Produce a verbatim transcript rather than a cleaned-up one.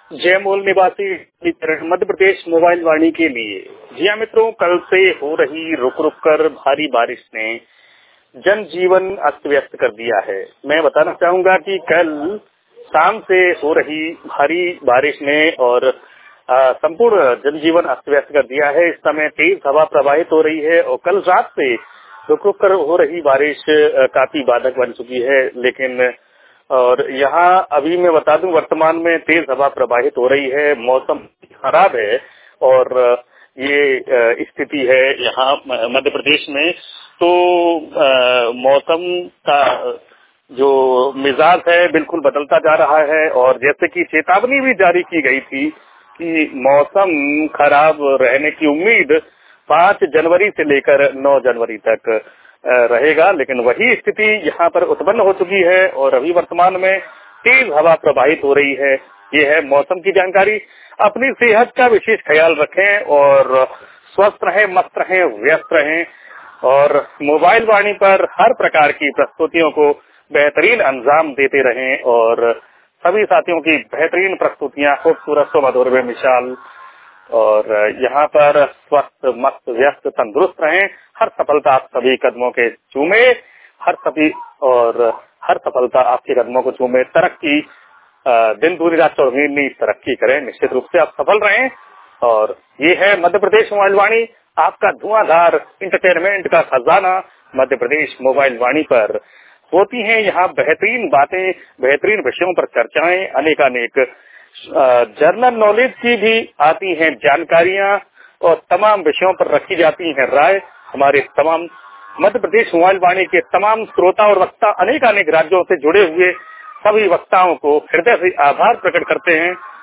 जयमूल निवासी मध्य प्रदेश मोबाइल वाणी के लिए। जी हाँ मित्रों, कल से हो रही रुक रुक कर भारी बारिश ने जनजीवन अस्त व्यस्त कर दिया है। मैं बताना चाहूंगा कि कल शाम से हो रही भारी बारिश ने और संपूर्ण जनजीवन अस्त व्यस्त कर दिया है। इस समय तेज हवा प्रवाहित हो रही है और कल रात से रुक रुक कर हो रही बारिश काफी बाधक बन चुकी है। लेकिन और यहाँ अभी मैं बता दूं, वर्तमान में तेज हवा प्रवाहित हो रही है, मौसम खराब है और ये स्थिति है यहाँ मध्य प्रदेश में। तो मौसम का जो मिजाज है बिल्कुल बदलता जा रहा है और जैसे कि चेतावनी भी जारी की गई थी कि मौसम खराब रहने की उम्मीद पाँच जनवरी से लेकर नौ जनवरी तक रहेगा, लेकिन वही स्थिति यहाँ पर उत्पन्न हो चुकी है और अभी वर्तमान में तेज हवा प्रवाहित हो रही है। ये है मौसम की जानकारी। अपनी सेहत का विशेष ख्याल रखें और स्वस्थ रहें, मस्त रहें, व्यस्त रहें और मोबाइल वाणी पर हर प्रकार की प्रस्तुतियों को बेहतरीन अंजाम देते रहें और सभी साथियों की बेहतरीन प्रस्तुतियां खूबसूरत व मधुर में मिसाल और यहाँ पर स्वस्थ, मस्त, व्यस्त, तंदुरुस्त रहें। हर सफलता आप सभी कदमों के चूमे, हर सभी और हर सफलता आपके कदमों को चूमे। तरक्की दिन दूनी रात चौगुनी तरक्की करें, निश्चित रूप से आप सफल रहें। और ये है मध्य प्रदेश मोबाइल वाणी, आपका धुआंधार इंटरटेनमेंट का खजाना। मध्य प्रदेश मोबाइल वाणी पर होती हैं यहाँ बेहतरीन बातें, बेहतरीन विषयों पर चर्चाएं, अनेकानेक जर्नल नॉलेज की भी आती हैं जानकारियां और तमाम विषयों पर रखी जाती हैं राय। हमारे तमाम मध्य प्रदेश मोबाइल वाणी के तमाम श्रोता और वक्ता अनेक अनेक राज्यों से जुड़े हुए सभी वक्ताओं को हृदय से आभार प्रकट करते हैं